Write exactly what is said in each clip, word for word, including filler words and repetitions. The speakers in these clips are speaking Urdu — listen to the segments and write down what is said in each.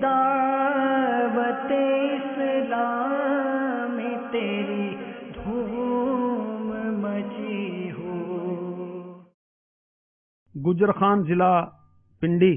دعوت اسلام تیری دھوم مچی ہو۔ گجر خان ضلع پنڈی۔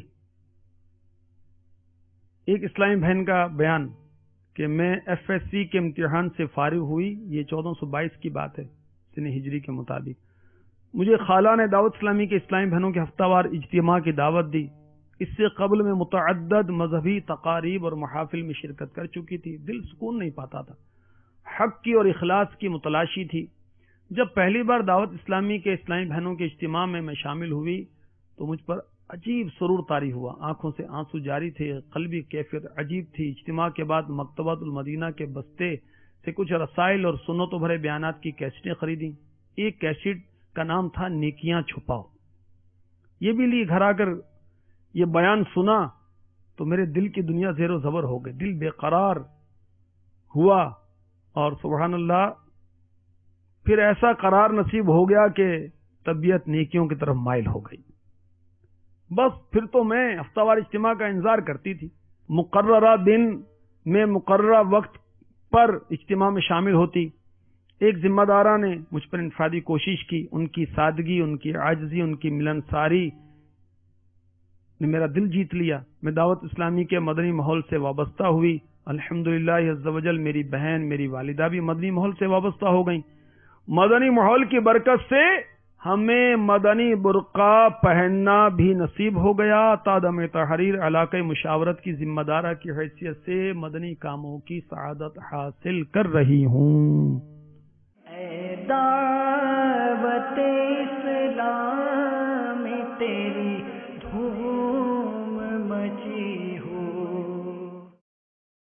ایک اسلامی بہن کا بیان کہ میں ایف ایس سی کے امتحان سے فارغ ہوئی، یہ چودہ سو بائیس کی بات ہے سن ہجری کے مطابق۔ مجھے خالہ نے دعوت اسلامی کے اسلامی بہنوں کے ہفتہ وار اجتماع کی دعوت دی۔ اس سے قبل میں متعدد مذہبی تقاریب اور محافل میں شرکت کر چکی تھی، دل سکون نہیں پاتا تھا، حق کی اور اخلاص کی متلاشی تھی۔ جب پہلی بار دعوت اسلامی کے اسلامی بہنوں کے اجتماع میں میں شامل ہوئی تو مجھ پر عجیب سرور طاری ہوا، آنکھوں سے آنسو جاری تھے، قلبی کیفیت عجیب تھی۔ اجتماع کے بعد مکتبۃ المدینہ کے بستے سے کچھ رسائل اور سنتوں بھرے بیانات کی کیسٹیں خریدیں۔ ایک کیسٹ کا نام تھا نیکیاں چھپاؤ، یہ بھی لی۔ گھر آ کر یہ بیان سنا تو میرے دل کی دنیا زیر و زبر ہو گئی، دل بے قرار ہوا، اور سبحان اللہ پھر ایسا قرار نصیب ہو گیا کہ طبیعت نیکیوں کی طرف مائل ہو گئی۔ بس پھر تو میں ہفتہ وار اجتماع کا انتظار کرتی تھی، مقررہ دن میں مقررہ وقت پر اجتماع میں شامل ہوتی۔ ایک ذمہ دارہ نے مجھ پر انفرادی کوشش کی، ان کی سادگی، ان کی عاجزی، ان کی ملنساری نے میرا دل جیت لیا۔ میں دعوت اسلامی کے مدنی ماحول سے وابستہ ہوئی۔ الحمدللہ عز و جل میری بہن، میری والدہ بھی مدنی ماحول سے وابستہ ہو گئیں۔ مدنی ماحول کی برکت سے ہمیں مدنی برقع پہننا بھی نصیب ہو گیا۔ تادم تحریر علاقہ مشاورت کی ذمہ دارہ کی حیثیت سے مدنی کاموں کی سعادت حاصل کر رہی ہوں۔ اے دعوت اسلام تیری